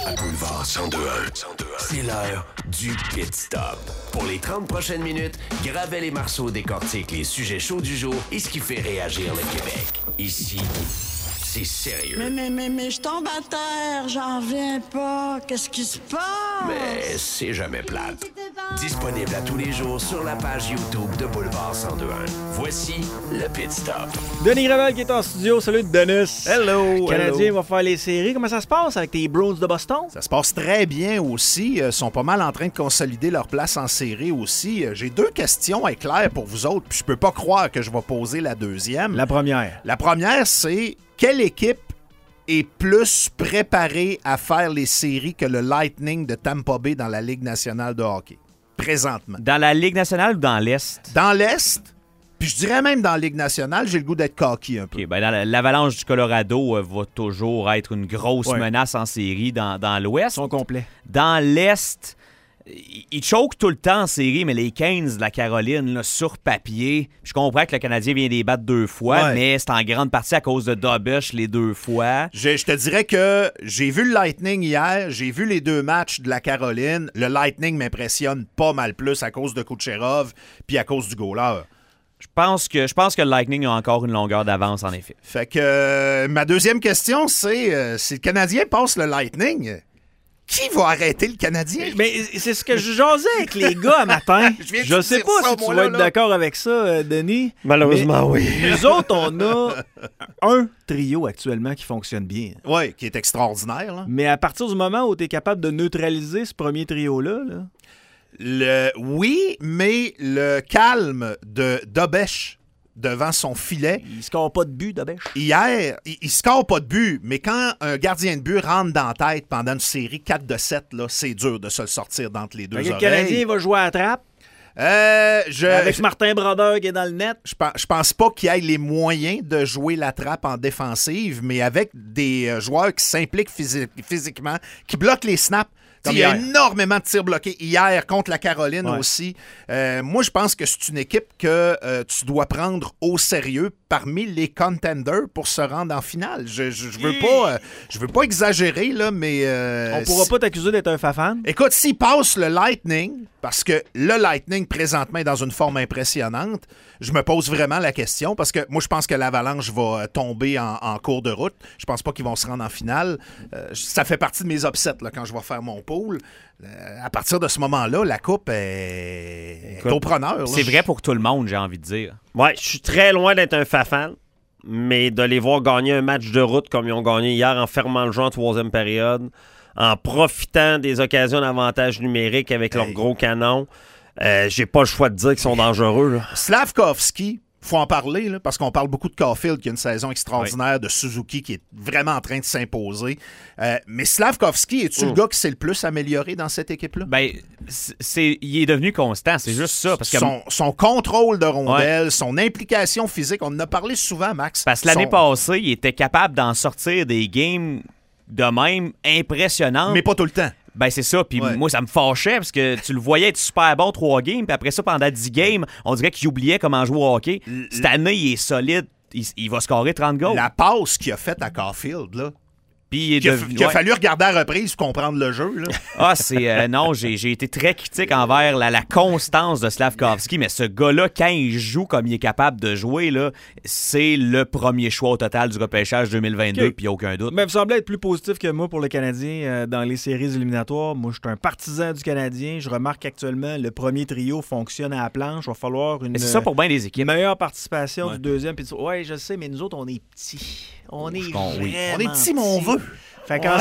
À Boulevard 1021, c'est l'heure du Pit Stop. Pour les 30 prochaines minutes, Gravel et Marceau décortiquent les sujets chauds du jour et ce qui fait réagir le Québec. Ici, c'est sérieux. Mais je tombe à terre, j'en reviens pas. Qu'est-ce qui se passe? Mais c'est jamais plate. Disponible à tous les jours sur la page YouTube de Boulevard 1021. Voici le Pit Stop. Denis Gravel qui est en studio. Salut Denis. Hello. Le Canadien va faire les séries. Comment ça se passe avec tes Bruins de Boston? Ça se passe très bien aussi. Ils sont pas mal en train de consolider leur place en série aussi. J'ai 2 questions éclairs pour vous autres, puis je peux pas croire que je vais poser la deuxième. La première. La première, c'est quelle équipe est plus préparée à faire les séries que le Lightning de Tampa Bay dans la Ligue nationale de hockey, présentement? Dans la Ligue nationale ou dans l'Est? Dans l'Est, puis je dirais même dans la Ligue nationale, j'ai le goût d'être cocky un peu. Okay, ben l'Avalanche du Colorado va toujours être une grosse menace en série dans l'Ouest. Ils sont complets. Dans l'Est, ils choquent tout le temps en série, mais les Canes de la Caroline, là, sur papier, je comprends que le Canadien vient les battre 2 fois, mais c'est en grande partie à cause de Dobush les 2 fois. Je te dirais que j'ai vu le Lightning hier, j'ai vu les 2 matchs de la Caroline. Le Lightning m'impressionne pas mal plus à cause de Kucherov puis à cause du goaler. Je pense que le Lightning a encore une longueur d'avance, en effet. Fait que ma deuxième question, c'est si le Canadien passe le Lightning, qui va arrêter le Canadien? Mais c'est ce que je jasais avec les gars à matin. Je sais pas si tu vas être d'accord avec ça, Denis. Malheureusement, oui. Nous autres, on a un trio actuellement qui fonctionne bien. Oui, qui est extraordinaire. Là. Mais à partir du moment où tu es capable de neutraliser ce premier trio-là, oui, mais le calme de Dobush devant son filet. Il score pas de but, Dobush. Hier, il score pas de but, mais quand un gardien de but rentre dans la tête pendant une série 4-7, là, c'est dur de se le sortir d'entre les deux oreilles. Le Canadien va jouer à la trappe. Avec Martin Brodeur qui est dans le net. Je pense pas qu'il ait les moyens de jouer la trappe en défensive, mais avec des joueurs qui s'impliquent physiquement, qui bloquent les snaps. Il y a énormément de tirs bloqués hier contre la Caroline aussi. Moi, je pense que c'est une équipe que tu dois prendre au sérieux parmi les contenders pour se rendre en finale. Je veux pas exagérer, là, mais... on pourra pas t'accuser d'être un fafan. Écoute, s'il passe le Lightning, parce que le Lightning, présentement, est dans une forme impressionnante, je me pose vraiment la question, parce que moi, je pense que l'Avalanche va tomber en cours de route. Je pense pas qu'ils vont se rendre en finale. Ça fait partie de mes upsets là, quand je vais faire mon pool. À partir de ce moment-là, la coupe est au preneur. Là. C'est vrai pour tout le monde, j'ai envie de dire. Ouais, je suis très loin d'être un fafan, mais de les voir gagner un match de route comme ils ont gagné hier en fermant le jeu en 3e période, en profitant des occasions d'avantage numérique avec leurs gros canons, j'ai pas le choix de dire qu'ils sont dangereux. Là. Slavkovski, faut en parler, là, parce qu'on parle beaucoup de Caulfield qui a une saison extraordinaire, de Suzuki qui est vraiment en train de s'imposer. Mais Slavkovski, es-tu le gars qui s'est le plus amélioré dans cette équipe-là? Ben, il est devenu constant, c'est juste ça. Parce que son contrôle de rondelle, son implication physique, on en a parlé souvent, Max. Parce que l'année passée, il était capable d'en sortir des games de même impressionnantes. Mais pas tout le temps. Ben c'est ça, puis moi ça me fâchait parce que tu le voyais être super bon 3 games, puis après ça pendant 10 games, on dirait qu'il oubliait comment jouer au hockey. Cette année, il est solide, il va scorer 30 goals. La passe qu'il a faite à Caulfield, là. Puis il a fallu regarder à reprise pour comprendre le jeu. Là. C'est non, j'ai été très critique envers la constance de Slavkovski, mais ce gars-là, quand il joue comme il est capable de jouer, là, c'est le premier choix au total du repêchage 2022, puis aucun doute. Mais vous semblez être plus positif que moi pour le Canadien dans les séries éliminatoires. Moi, je suis un partisan du Canadien. Je remarque qu'actuellement, le premier trio fonctionne à la planche. Il va falloir une c'est ça pour bien des équipes. Meilleure participation du deuxième. Ouais, je sais, mais nous autres, on est petits. On est petits, mais on veut. Fait qu'en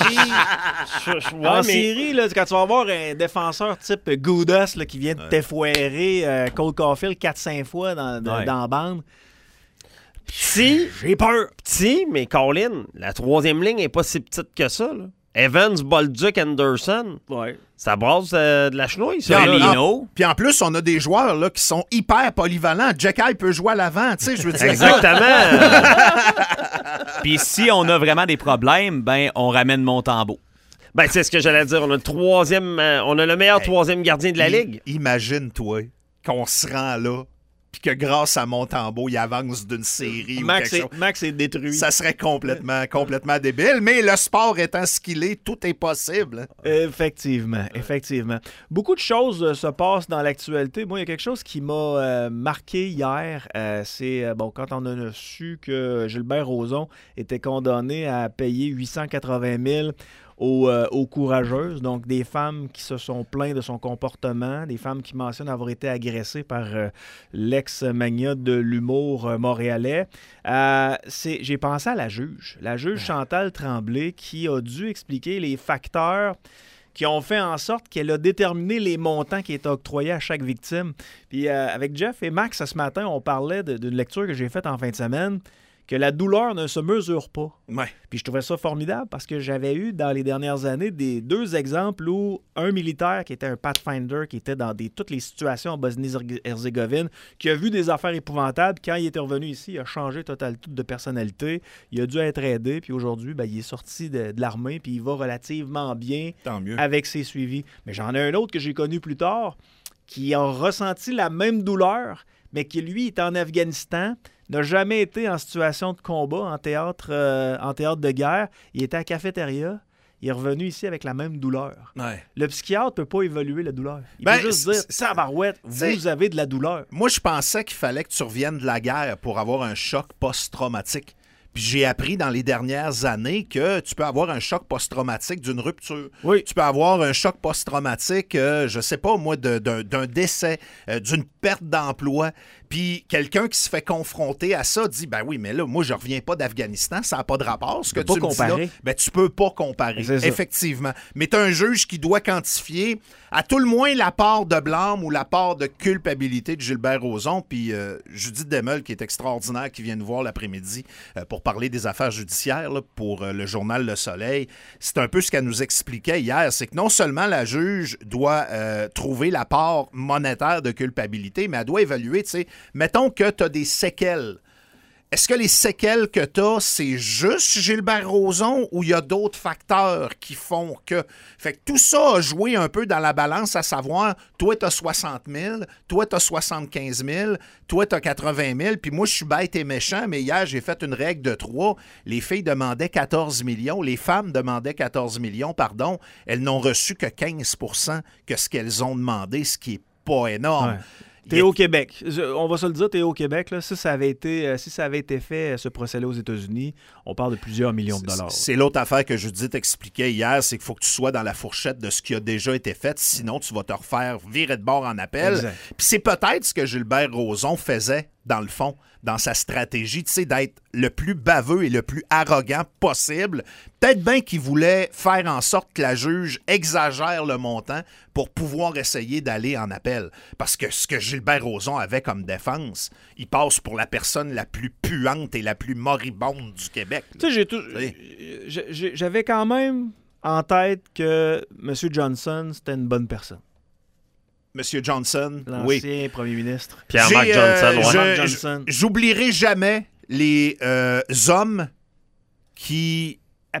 série, là, quand tu vas avoir un défenseur type Goudas là, qui vient de t'effoirer Cole Caulfield 4-5 fois dans la bande, petit, j'ai peur. Petit, mais Colin, la 3e ligne n'est pas si petite que ça. Là. Evans, Bolduc, Anderson. Ouais. Ça brasse de la chenouille, ça. Puis en plus, on a des joueurs là, qui sont hyper polyvalents. Jacky peut jouer à l'avant, tu sais, je veux dire. Exactement. Puis si on a vraiment des problèmes, ben on ramène Montembeault. Ben, c'est ce que j'allais dire. On a le meilleur 3e gardien de la Ligue. Imagine-toi qu'on se rend là, puis que grâce à Montembeault, il avance d'une série ou quelque chose. Max est détruit. Ça serait complètement débile, mais le sport étant ce qu'il est, tout est possible. Effectivement. Beaucoup de choses se passent dans l'actualité. Moi, il y a quelque chose qui m'a marqué hier. C'est quand on a su que Gilbert Rozon était condamné à payer 880 000 aux courageuses, donc des femmes qui se sont plaintes de son comportement, des femmes qui mentionnent avoir été agressées par l'ex-magnat de l'humour montréalais. J'ai pensé à la juge Chantal Tremblay, qui a dû expliquer les facteurs qui ont fait en sorte qu'elle a déterminé les montants qui étaient octroyés à chaque victime. Puis avec Jeff et Max, ce matin, on parlait d'une lecture que j'ai faite en fin de semaine, que la douleur ne se mesure pas. Ouais. Puis je trouvais ça formidable parce que j'avais eu dans les dernières années deux exemples où un militaire qui était un Pathfinder, qui était dans toutes les situations en Bosnie-Herzégovine, qui a vu des affaires épouvantables, quand il était revenu ici, il a changé totalement de personnalité, il a dû être aidé, puis aujourd'hui, il est sorti de l'armée, puis il va relativement bien avec ses suivis. Mais j'en ai un autre que j'ai connu plus tard, qui a ressenti la même douleur, mais qui, lui, est en Afghanistan, n'a jamais été en situation de combat, en théâtre de guerre. Il était à la cafétéria. Il est revenu ici avec la même douleur. Ouais. Le psychiatre ne peut pas évaluer la douleur. Il peut juste dire, tabarouette, vous avez de la douleur. Moi, je pensais qu'il fallait que tu reviennes de la guerre pour avoir un choc post-traumatique. Puis j'ai appris dans les dernières années que tu peux avoir un choc post-traumatique d'une rupture. Oui. Tu peux avoir un choc post-traumatique, je sais pas moi, d'un décès, d'une perte d'emploi. Puis quelqu'un qui se fait confronter à ça dit, ben oui, mais là, moi, je reviens pas d'Afghanistan, ça n'a pas de rapport. Ce que tu me dis là, ben tu peux pas comparer, effectivement. Mais tu as un juge qui doit quantifier à tout le moins la part de blâme ou la part de culpabilité de Gilbert Rozon. Puis Judith Demel, qui est extraordinaire, qui vient nous voir l'après-midi pour parler des affaires judiciaires là, pour le journal Le Soleil. C'est un peu ce qu'elle nous expliquait hier, c'est que non seulement la juge doit trouver la part monétaire de culpabilité, mais elle doit évaluer, tu sais, mettons que tu as des séquelles. Est-ce que les séquelles que tu as, c'est juste Gilbert Rozon ou il y a d'autres facteurs qui font que... Fait que tout ça a joué un peu dans la balance, à savoir, toi, tu as 60 000, toi, tu as 75 000, toi, tu as 80 000, puis moi, je suis bête et méchant, mais hier, j'ai fait une règle de 3. Les filles demandaient 14 millions, les femmes demandaient 14 millions, pardon. Elles n'ont reçu que 15 % que ce qu'elles ont demandé, ce qui est pas énorme. Ouais. T'es au Québec. On va se le dire, t'es au Québec. Là. Si ça avait été fait, ce procès-là aux États-Unis, on parle de plusieurs millions de dollars. C'est l'autre affaire que Judith expliquait hier, c'est qu'il faut que tu sois dans la fourchette de ce qui a déjà été fait, sinon tu vas te refaire virer de bord en appel. Exact. Puis c'est peut-être ce que Gilbert Rozon faisait, dans le fond, dans sa stratégie, tu sais, d'être le plus baveux et le plus arrogant possible. Peut-être bien qu'il voulait faire en sorte que la juge exagère le montant pour pouvoir essayer d'aller en appel. Parce que ce que Gilbert Rozon avait comme défense, il passe pour la personne la plus puante et la plus moribonde du Québec. Tu sais, j'avais quand même en tête que M. Johnson, c'était une bonne personne. Monsieur Johnson, l'ancien premier ministre. Pierre-Marc Johnson. J'oublierai jamais les hommes qui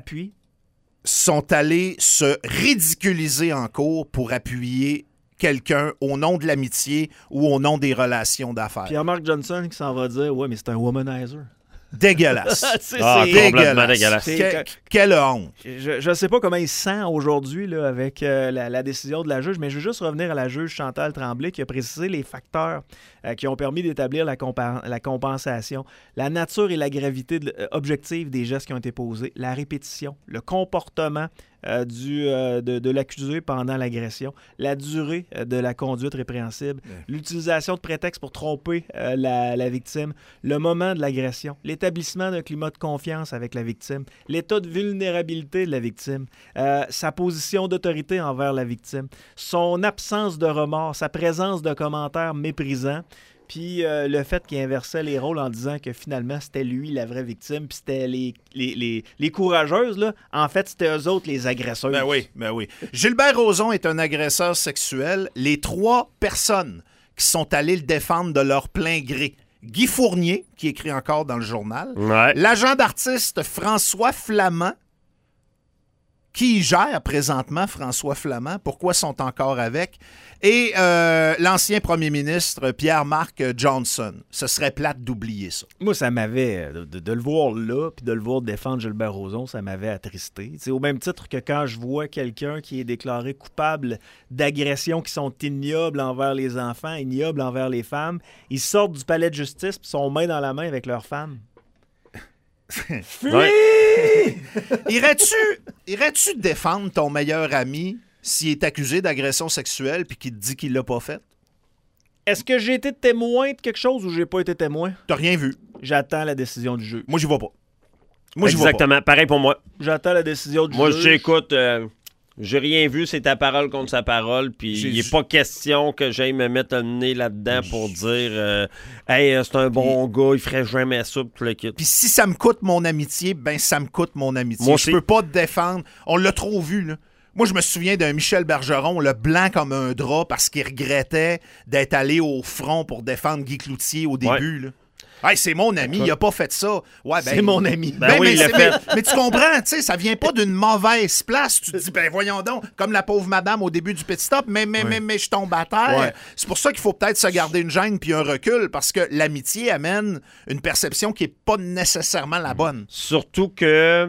sont allés se ridiculiser en cours pour appuyer quelqu'un au nom de l'amitié ou au nom des relations d'affaires. Pierre-Marc Johnson qui s'en va dire « Ouais, mais c'est un womanizer ». Dégueulasse. C'est complètement dégueulasse. Quelle honte. Je ne sais pas comment il se sent aujourd'hui là, avec la décision de la juge, mais je veux juste revenir à la juge Chantal Tremblay qui a précisé les facteurs qui ont permis d'établir la compensation, la nature et la gravité objective des gestes qui ont été posés, la répétition, le comportement de l'accusé pendant l'agression, la durée de la conduite répréhensible, l'utilisation de prétextes pour tromper la victime, le moment de l'agression, l'établissement d'un climat de confiance avec la victime, l'état de vulnérabilité de la victime, sa position d'autorité envers la victime, son absence de remords, sa présence de commentaires méprisants, puis le fait qu'il inversait les rôles en disant que finalement, c'était lui la vraie victime, puis c'était les courageuses, là. En fait, c'était eux autres les agresseurs. Ben oui. Gilbert Rozon est un agresseur sexuel. Les 3 personnes qui sont allées le défendre de leur plein gré, Guy Fournier, qui écrit encore dans le journal, l'agent d'artiste François Flamand, qui gère présentement François Flamand, pourquoi ils sont encore avec, et l'ancien premier ministre Pierre-Marc Johnson. Ce serait plate d'oublier ça. Moi, ça m'avait, de le voir là, puis de le voir défendre Gilbert Rozon, ça m'avait attristé. T'sais, au même titre que quand je vois quelqu'un qui est déclaré coupable d'agressions qui sont ignobles envers les enfants, ignobles envers les femmes, ils sortent du palais de justice puis sont main dans la main avec leurs femmes. Ouais. Irais-tu défendre ton meilleur ami s'il est accusé d'agression sexuelle puis qu'il te dit qu'il l'a pas fait? Est-ce que j'ai été témoin de quelque chose ou j'ai pas été témoin? T'as rien vu. J'attends la décision du juge. Moi, j'y vais pas. Moi, j'y vais pas. Exactement. Pareil pour moi. J'attends la décision du Moi, juge. j'écoute. J'ai rien vu, c'est ta parole contre sa parole, puis il n'est pas question que j'aille me mettre le nez là-dedans pour dire hey, c'est un bon gars, il ferait jamais ça, puis tout le kit. Puis si ça me coûte mon amitié, ben ça me coûte mon amitié. Moi Je aussi. peux pas te défendre. On l'a trop vu, là. Moi, je me souviens d'un Michel Bergeron, le blanc comme un drap, parce qu'il regrettait d'être allé au front pour défendre Guy Cloutier au début, là. Hey, c'est mon ami, il a pas fait ça. Ouais, ben, C'est mon ami. Ben oui, il l'a fait. Mais tu comprends, tu sais, ça vient pas d'une mauvaise place. Tu te dis, ben voyons donc, comme la pauvre madame au début du pit stop, mais je tombe à terre. Ouais. C'est pour ça qu'il faut peut-être se garder une gêne puis un recul, parce que l'amitié amène une perception qui est pas nécessairement la bonne. Surtout que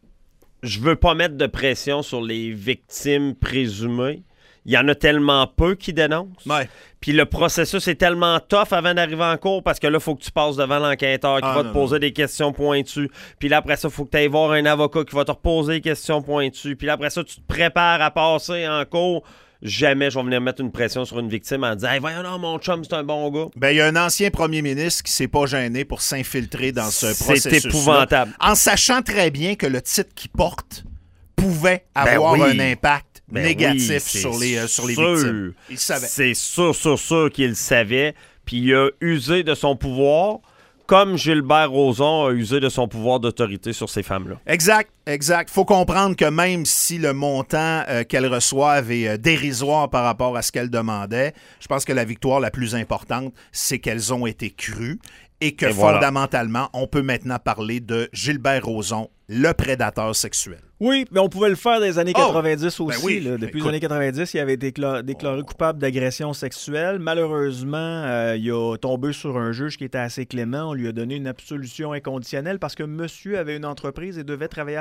je veux pas mettre de pression sur les victimes présumées. Il y en a tellement peu qui dénoncent. Ouais. Puis le processus est tellement tough avant d'arriver en cours parce que là, il faut que tu passes devant l'enquêteur qui va te poser des questions pointues. Puis là, après ça, il faut que tu ailles voir un avocat qui va te reposer des questions pointues. Puis là, après ça, tu te prépares à passer en cours. Jamais je vais venir mettre une pression sur une victime en disant hey, voyons non, mon chum, c'est un bon gars. Ben, il y a un ancien premier ministre qui s'est pas gêné pour s'infiltrer dans ce processus. C'est épouvantable. En sachant très bien que le titre qu'il porte pouvait avoir oui. un impact négatif oui, sur les sûr. victimes. Il le savait. C'est sûr qu'il le savait. Puis il a usé de son pouvoir, comme Gilbert Rozon a usé de son pouvoir d'autorité sur ces femmes-là. Exact. Faut comprendre que même si le montant qu'elles reçoivent est dérisoire par rapport à ce qu'elles demandaient, je pense que la victoire la plus importante, c'est qu'elles ont été crues et que fondamentalement, on peut maintenant parler de Gilbert Rozon, le prédateur sexuel. Oui, mais on pouvait le faire dans les années 90 aussi. oui. Là. Depuis Écoute. les années 90, il avait été déclaré coupable d'agression sexuelle. Malheureusement, il a tombé sur un juge qui était assez clément. On lui a donné une absolution inconditionnelle parce que monsieur avait une entreprise et devait travailler,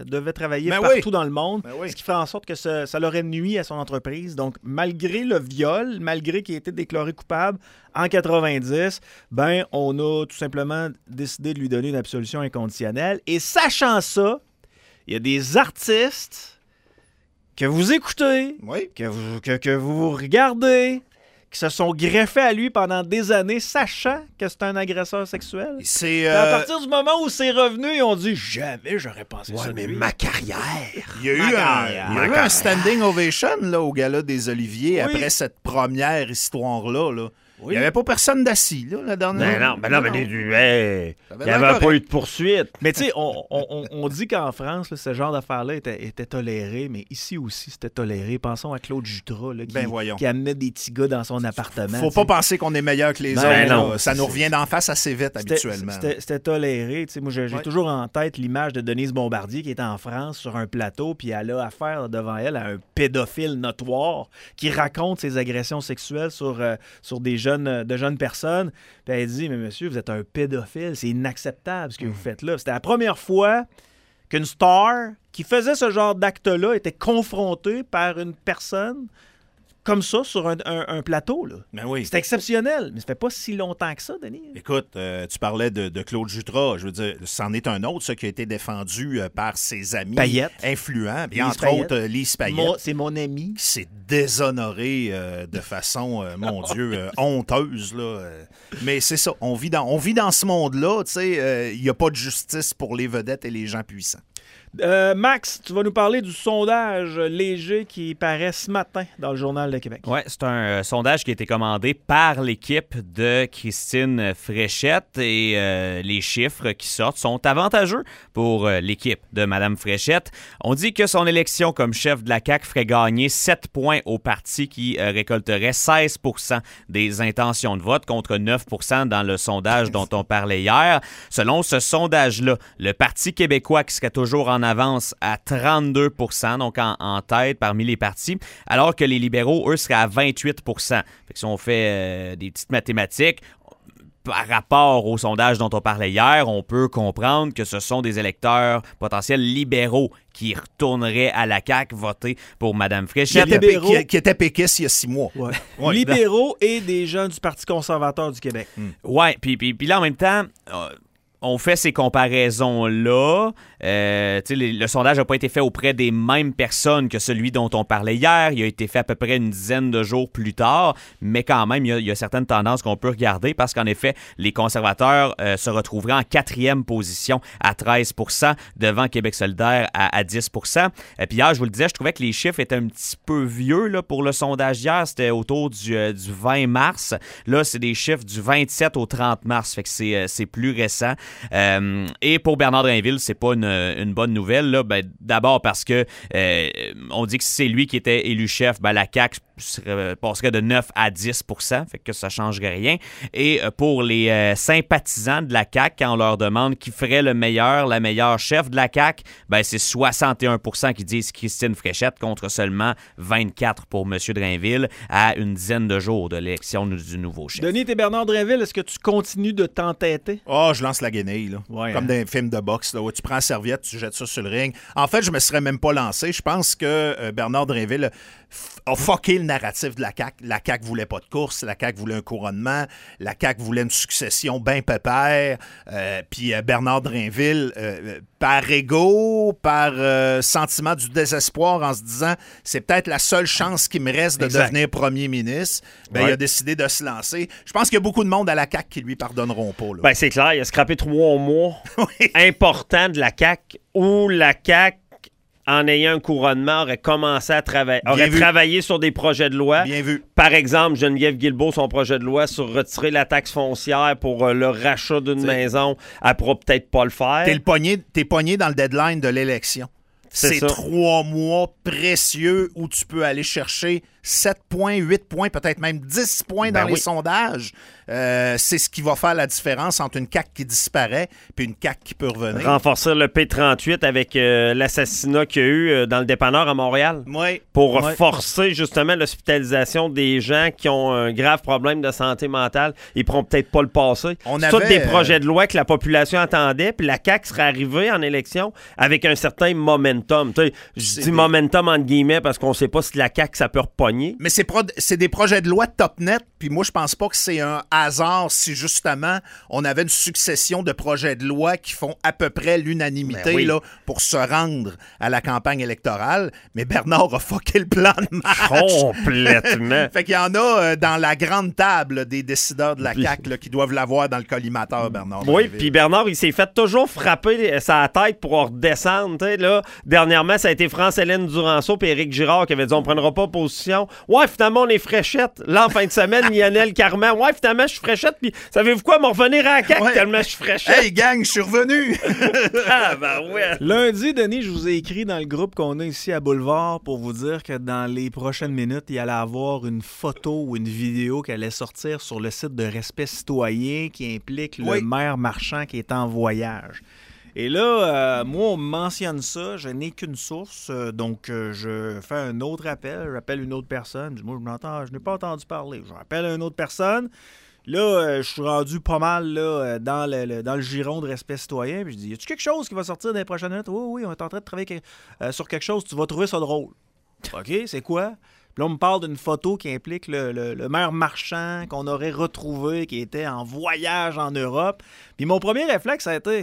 partout dans le monde, ce qui fait en sorte que ça l'aurait nui à son entreprise. Donc, malgré le viol, malgré qu'il ait été déclaré coupable en 90, ben, on a tout simplement décidé de lui donner une absolution inconditionnelle. Et sachant ça, il y a des artistes que vous écoutez, que vous regardez, qui se sont greffés à lui pendant des années, sachant que c'est un agresseur sexuel. À partir du moment où c'est revenu, ils ont dit « Jamais j'aurais pensé ça. » mais ma carrière! Il y a eu un standing ovation là, au Gala des Oliviers après cette première histoire-là. Là. Oui. Il n'y avait pas personne d'assis, là, la dernière. Mais il n'y avait pas eu de poursuite. Mais tu sais, on dit qu'en France, là, ce genre d'affaires-là était toléré, mais ici aussi, c'était toléré. Pensons à Claude Jutras, là, qui amenait des petits gars dans son appartement. Faut pas penser qu'on est meilleur que les autres. Ça nous revient d'en face assez vite, habituellement. C'était toléré. Tu sais, moi, j'ai toujours en tête l'image de Denise Bombardier qui est en France sur un plateau, puis elle a affaire devant elle à un pédophile notoire qui raconte ses agressions sexuelles sur des jeunes personnes. Puis elle dit, mais monsieur, vous êtes un pédophile, c'est inacceptable ce que vous faites là. C'était la première fois qu'une star qui faisait ce genre d'acte-là était confrontée par une personne comme ça sur un plateau. Là. Ben oui. C'est exceptionnel, mais ça fait pas si longtemps que ça, Denis. Écoute, tu parlais de Claude Jutras. Je veux dire, c'en est un autre, ça, qui a été défendu par ses amis influents. Puis entre autres, Lise Payette. C'est mon ami. Qui s'est déshonoré de façon, mon Dieu, honteuse. Là. Mais c'est ça, on vit dans ce monde-là. Tu sais, il n'y a pas de justice pour les vedettes et les gens puissants. Max, tu vas nous parler du sondage léger qui paraît ce matin dans le Journal de Québec. Oui, c'est un sondage qui a été commandé par l'équipe de Christine Fréchette et les chiffres qui sortent sont avantageux pour l'équipe de Mme Fréchette. On dit que son élection comme chef de la CAQ ferait gagner 7 points au parti qui récolterait 16 % des intentions de vote contre 9 % dans le sondage dont on parlait hier. Selon ce sondage-là, le Parti québécois qui serait toujours en en avance à 32 %, donc en tête parmi les partis, alors que les libéraux, eux, seraient à 28 %. Fait que si on fait des petites mathématiques, par rapport au sondage dont on parlait hier, on peut comprendre que ce sont des électeurs potentiels libéraux qui retourneraient à la CAQ voter pour Mme Fréchette. Qui était péquiste il y a 6 mois. Ouais. Ouais. Libéraux et des gens du Parti conservateur du Québec. Oui, puis là, en même temps... on fait ces comparaisons-là. Le sondage n'a pas été fait auprès des mêmes personnes que celui dont on parlait hier. Il a été fait à peu près une dizaine de jours plus tard. Mais quand même, il y a certaines tendances qu'on peut regarder parce qu'en effet, les conservateurs se retrouveraient en 4e position à 13 % devant Québec solidaire à 10 %. Puis hier, je vous le disais, je trouvais que les chiffres étaient un petit peu vieux là, pour le sondage hier. C'était autour du 20 mars. Là, c'est des chiffres du 27 au 30 mars. Fait que c'est plus récent. Et pour Bernard Drainville, c'est pas une bonne nouvelle. Là. D'abord parce que on dit que si c'est lui qui était élu chef, la CAQ passerait de 9 à 10 %, fait que ça ne changerait rien. Et pour les sympathisants de la CAQ, quand on leur demande qui ferait la meilleure chef de la CAQ, c'est 61 % qui disent Christine Fréchette contre seulement 24 pour M. Drainville à une dizaine de jours de l'élection du nouveau chef. Denis, t'es Bernard Drainville, est-ce que tu continues de t'entêter? Je lance la guenille, là. Ouais, comme dans un film de boxe, là, où tu prends la serviette, tu jettes ça sur le ring. En fait, je me serais même pas lancé. Je pense que Bernard Drainville a fucké le narratif de la CAQ. La CAQ voulait pas de course, la CAQ voulait un couronnement, la CAQ voulait une succession bien pépère. Puis Bernard Drainville, par ego, par sentiment du désespoir, en se disant c'est peut-être la seule chance qui me reste de devenir premier ministre, il a décidé de se lancer. Je pense qu'il y a beaucoup de monde à la CAQ qui lui pardonneront pas. Là. C'est clair, il a scrappé 3 mois importants de la CAQ où la CAQ, en ayant un couronnement, aurait commencé à travaillé sur des projets de loi. Bien vu. Par exemple, Geneviève Guilbeault, son projet de loi sur retirer la taxe foncière pour le rachat d'une maison, elle pourra peut-être pas le faire. T'es pogné dans le deadline de l'élection. C'est 3 mois précieux où tu peux aller chercher 7 points, 8 points, peut-être même 10 points dans les sondages. C'est ce qui va faire la différence entre une CAQ qui disparaît et une CAQ qui peut revenir. Renforcer le P38 avec l'assassinat qu'il y a eu dans le dépanneur à Montréal. Oui. Pour forcer justement l'hospitalisation des gens qui ont un grave problème de santé mentale. Ils ne pourront peut-être pas le passer. C'est tous des projets de loi que la population attendait, puis la CAQ serait arrivée en élection avec un certain momentum. Je dis momentum entre guillemets parce qu'on ne sait pas si la CAQ ça peut repogner. Mais c'est des projets de loi top net, puis moi je pense pas que c'est un hasard si justement on avait une succession de projets de loi qui font à peu près l'unanimité là, pour se rendre à la campagne électorale. Mais Bernard a fucké le plan de match. Complètement. Fait qu'il y en a dans la grande table des décideurs de la CAQ là, qui doivent l'avoir dans le collimateur, Bernard. Oui, puis Bernard, il s'est fait toujours frapper sa tête pour redescendre. Là. Dernièrement, ça a été France-Hélène Duranceau et Éric Girard qui avaient dit on prendra pas position. Ouais, finalement, on est Fréchette. Là, en fin de semaine, Lionel Carman. Ouais, finalement, je suis Fréchette. Puis, savez-vous quoi? M'en revenir à la CAQ tellement je suis Fréchette. Hey, gang, je suis revenu. Lundi, Denis, je vous ai écrit dans le groupe qu'on a ici à Boulevard pour vous dire que dans les prochaines minutes, il allait avoir une photo ou une vidéo qui allait sortir sur le site de Respect citoyen qui implique le maire Marchand qui est en voyage. Et là, moi, on me mentionne ça, je n'ai qu'une source, donc je fais un autre appel, j'appelle une autre personne, je dis, moi, je n'ai pas entendu parler, je rappelle une autre personne. Là, je suis rendu pas mal là, dans le giron de Respect citoyen, puis je dis, y a-tu quelque chose qui va sortir dans les prochaines minutes? Oui, on est en train de travailler sur quelque chose, tu vas trouver ça drôle. OK, c'est quoi? Puis là, on me parle d'une photo qui implique le maire Marchand qu'on aurait retrouvé, qui était en voyage en Europe. Puis mon premier réflexe, ça a été...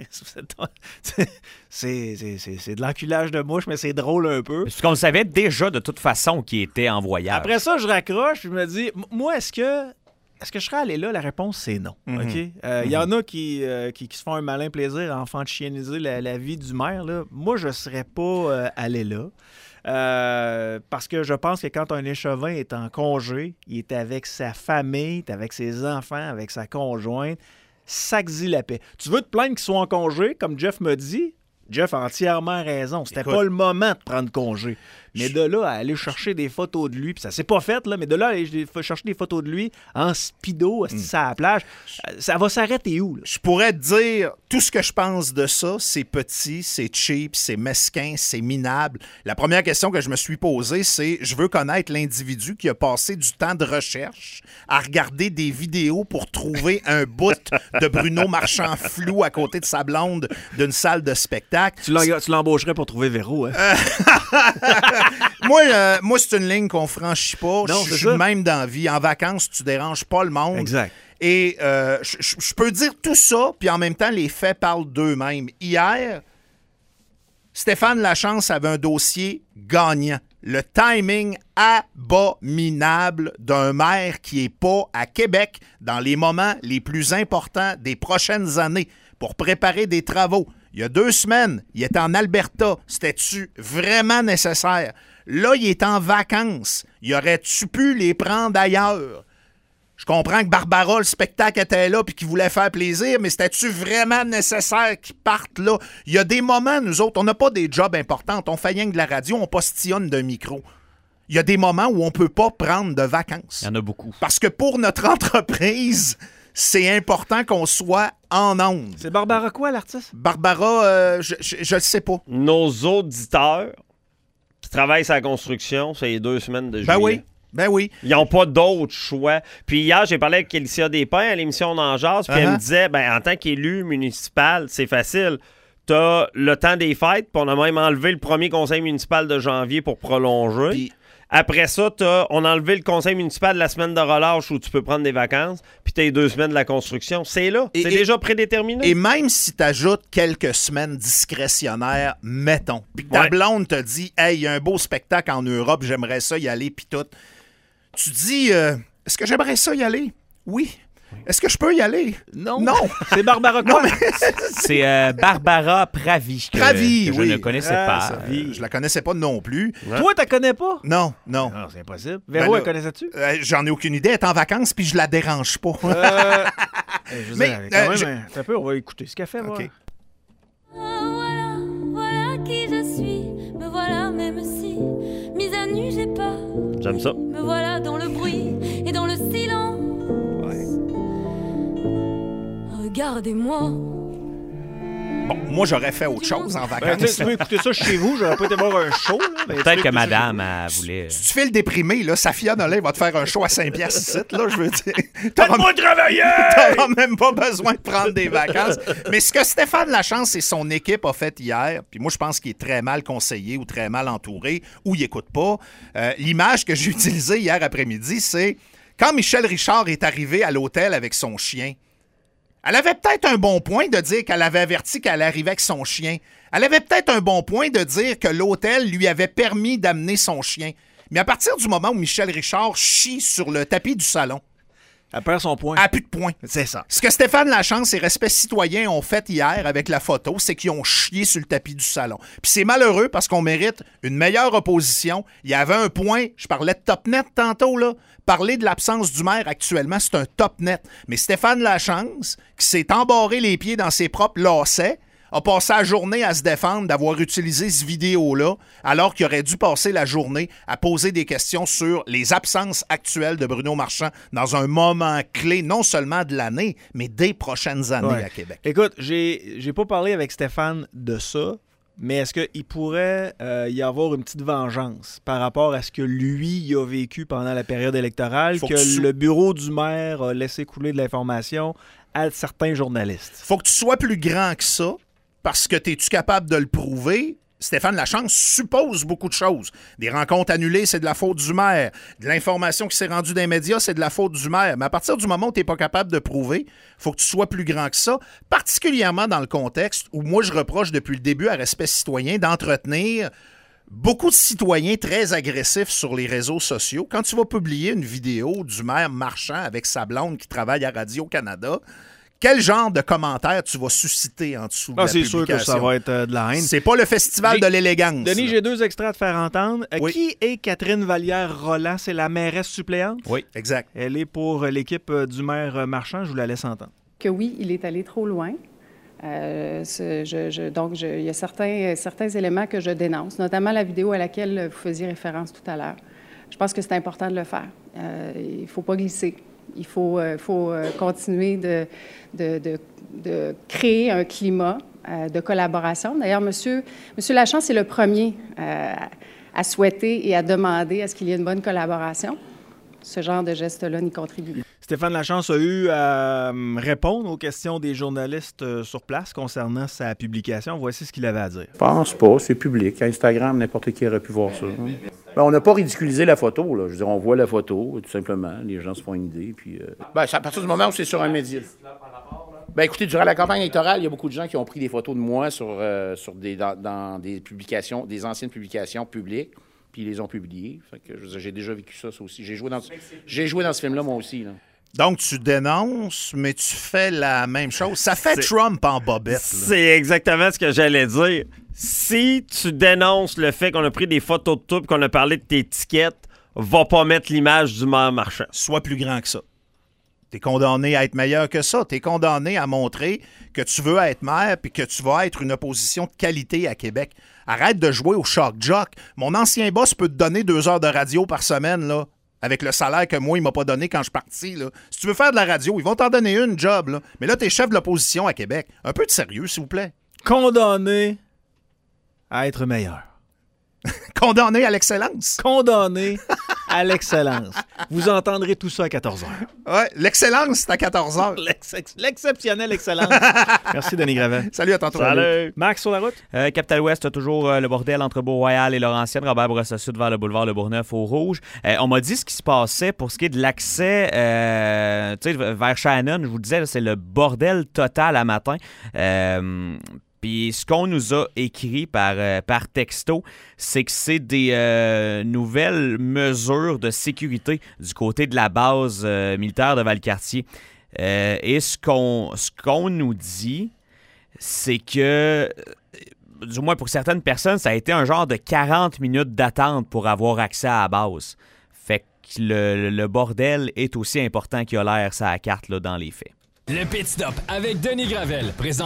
c'est de l'enculage de mouche, mais c'est drôle un peu. Parce qu'on savait déjà de toute façon qu'il était en voyage. Après ça, je raccroche, puis je me dis, moi, est-ce que je serais allé là? La réponse, c'est non. Il y en a qui se font un malin plaisir à enfantianiser la vie du maire. Là. Moi, je ne serais pas allé là. Parce que je pense que quand un échevin est en congé, il est avec sa famille, il est avec ses enfants, avec sa conjointe, ça dit la paix. Tu veux te plaindre qu'ils soient en congé, comme Jeff me dit? Jeff a entièrement raison. C'était pas le moment de prendre congé. Mais de là à aller chercher des photos de lui, puis ça s'est pas fait, là, mais de là à aller chercher des photos de lui en speedo, à la plage, ça va s'arrêter où? Là? Je pourrais te dire tout ce que je pense de ça. C'est petit, c'est cheap, c'est mesquin, c'est minable. La première question que je me suis posée, c'est je veux connaître l'individu qui a passé du temps de recherche à regarder des vidéos pour trouver un bout de Bruno Marchand flou à côté de sa blonde d'une salle de spectacle. Tu l'embaucherais pour trouver Véro, hein? Moi, c'est une ligne qu'on franchit pas. Je suis de même dans la vie. En vacances, tu déranges pas le monde. Exact. Et je peux dire tout ça, puis en même temps, les faits parlent d'eux-mêmes. Hier, Stéphane Lachance avait un dossier gagnant. Le timing abominable d'un maire qui n'est pas à Québec dans les moments les plus importants des prochaines années pour préparer des travaux. Il y a 2 semaines, il était en Alberta. C'était-tu vraiment nécessaire? Là, il est en vacances. Y aurait-tu pu les prendre ailleurs? Je comprends que Barbara, le spectacle était là puis qu'il voulait faire plaisir, mais c'était-tu vraiment nécessaire qu'ils partent là? Il y a des moments, nous autres, on n'a pas des jobs importants. On fait rien que de la radio, on postillonne d'un micro. Il y a des moments où on ne peut pas prendre de vacances. Il y en a beaucoup. Parce que pour notre entreprise, c'est important qu'on soit en ondes. C'est Barbara quoi, l'artiste? Barbara, je le sais pas. Nos auditeurs qui travaillent sur la construction, c'est les 2 semaines de juillet. Ben oui. Ils n'ont pas d'autre choix. Puis hier, j'ai parlé avec Alicia Despins à l'émission d'En Jase, puis elle me disait, en tant qu'élu municipal, c'est facile. T'as le temps des fêtes, puis on a même enlevé le premier conseil municipal de janvier pour prolonger. Puis après ça, on a enlevé le conseil municipal de la semaine de relâche où tu peux prendre des vacances, puis t'as les 2 semaines de la construction. C'est là. C'est déjà prédéterminé. Et même si tu ajoutes quelques semaines discrétionnaires, mettons, puis que ta blonde te dit « Hey, il y a un beau spectacle en Europe, j'aimerais ça y aller, puis tout », tu dis est-ce que j'aimerais ça y aller? Oui. Est-ce que je peux y aller? Non. C'est Barbara quoi? C'est Barbara Pravi. Que je ne connaissais pas. Je la connaissais pas non plus. Ouais. Toi, tu la connais pas? Non. Non, c'est impossible. Véro, elle connaissais-tu? J'en ai aucune idée. Elle est en vacances puis je la dérange pas. Un peu, on va écouter ce qu'elle fait. OK. Voilà qui je suis. Me voilà même si mise à nu j'ai peur. J'aime ça. Me voilà dans le bruit et dans le silence. Regardez-moi. Bon, moi, j'aurais fait autre chose en vacances. Tu peux écouter ça chez vous, j'aurais pas été voir un show. Peut-être que madame, elle voulait... Si tu fais le déprimé, là, Safia Nolin va te faire un show à 5 piastres ici, là, je veux dire. Faites-moi travailler! T'auras même pas besoin de prendre des vacances. Mais ce que Stéphane Lachance et son équipe a fait hier, puis moi, je pense qu'il est très mal conseillé ou très mal entouré, ou il écoute pas. L'image que j'ai utilisée hier après-midi, c'est quand Michel Richard est arrivé à l'hôtel avec son chien. Elle avait peut-être un bon point de dire qu'elle avait averti qu'elle arrivait avec son chien. Elle avait peut-être un bon point de dire que l'hôtel lui avait permis d'amener son chien. Mais à partir du moment où Michel Richard chie sur le tapis du salon, elle perd son point. Elle n'a plus de point. C'est ça. Ce que Stéphane Lachance et Respect citoyen ont fait hier avec la photo, c'est qu'ils ont chié sur le tapis du salon. Puis c'est malheureux parce qu'on mérite une meilleure opposition. Il y avait un point, je parlais de top net tantôt, là. Parler de l'absence du maire actuellement, c'est un top net. Mais Stéphane Lachance, qui s'est embarré les pieds dans ses propres lacets, a passé la journée à se défendre d'avoir utilisé ce vidéo-là, alors qu'il aurait dû passer la journée à poser des questions sur les absences actuelles de Bruno Marchand dans un moment clé, non seulement de l'année, mais des prochaines années à Québec. Écoute, j'ai pas parlé avec Stéphane de ça, mais est-ce qu'il pourrait y avoir une petite vengeance par rapport à ce que lui a vécu pendant la période électorale, que le bureau du maire a laissé couler de l'information à certains journalistes? Faut que tu sois plus grand que ça, parce que es-tu capable de le prouver? Stéphane Lachance suppose beaucoup de choses. Des rencontres annulées, c'est de la faute du maire. De l'information qui s'est rendue dans les médias, c'est de la faute du maire. Mais à partir du moment où tu n'es pas capable de prouver, il faut que tu sois plus grand que ça, particulièrement dans le contexte où moi, je reproche depuis le début à Respect citoyen d'entretenir beaucoup de citoyens très agressifs sur les réseaux sociaux. Quand tu vas publier une vidéo du maire Marchand avec sa blonde qui travaille à Radio-Canada, quel genre de commentaires tu vas susciter en dessous de la publication? C'est sûr que ça va être de la haine. C'est pas le festival de l'élégance. Denis, j'ai 2 extraits à te faire entendre. Oui. Qui est Catherine Vallière-Roland? C'est la mairesse suppléante? Oui. Exact. Elle est pour l'équipe du maire Marchand. Je vous la laisse entendre. Que oui, il est allé trop loin. Donc, il y a certains éléments que je dénonce, notamment la vidéo à laquelle vous faisiez référence tout à l'heure. Je pense que c'est important de le faire. Il ne faut pas glisser. Il faut continuer de créer un climat de collaboration. D'ailleurs, M. Lachance est le premier à souhaiter et à demander à ce qu'il y ait une bonne collaboration. Ce genre de geste-là n'y contribue. Stéphane Lachance a eu à répondre aux questions des journalistes sur place concernant sa publication. Voici ce qu'il avait à dire. Je pense pas, c'est public. Instagram, n'importe qui aurait pu voir ça. Ben, on n'a pas ridiculisé la photo, là. Je veux dire, on voit la photo, tout simplement. Les gens se font une idée, puis... Ben, c'est à partir du moment où c'est sur un média. Ben, écoutez, durant la campagne électorale, il y a beaucoup de gens qui ont pris des photos de moi dans des publications, des anciennes publications publiques, puis ils les ont publiées. Fait que, j'ai déjà vécu ça aussi. J'ai joué dans ce film-là, moi aussi, là. Donc, tu dénonces, mais tu fais la même chose. Ça fait Trump en bobette. C'est exactement ce que j'allais dire. Si tu dénonces le fait qu'on a pris des photos de toi et qu'on a parlé de tes tickets, va pas mettre l'image du maire Marchand. Sois plus grand que ça. T'es condamné à être meilleur que ça. T'es condamné à montrer que tu veux être maire puis que tu vas être une opposition de qualité à Québec. Arrête de jouer au shock jock. Mon ancien boss peut te donner 2 heures de radio par semaine, là, avec le salaire que moi, il m'a pas donné quand je suis parti. Là. Si tu veux faire de la radio, ils vont t'en donner une job. Là. Mais là, t'es chef de l'opposition à Québec. Un peu de sérieux, s'il vous plaît. Condamné à être meilleur. Condamné à l'excellence. Condamné à l'excellence. Vous entendrez tout ça à 14h. Ouais, l'excellence, c'est à 14h. L'exceptionnelle excellence. Merci, Denis Gravel. Salut, à tantôt. Salut. Max, sur la route? Capital Ouest a toujours le bordel entre Beau-Royal et Laurentienne. Robert Bourassa-Sud vers le boulevard Le Bourgneuf au Rouge. On m'a dit ce qui se passait pour ce qui est de l'accès vers Shannon. Je vous disais, là, c'est le bordel total à matin. Puis ce qu'on nous a écrit par texto, c'est que c'est des nouvelles mesures de sécurité du côté de la base militaire de Valcartier. Et ce qu'on nous dit, c'est que, du moins pour certaines personnes, ça a été un genre de 40 minutes d'attente pour avoir accès à la base. Fait que le bordel est aussi important qu'il a l'air ça à la carte là, dans les faits. Le Pit Stop avec Denis Gravel, présent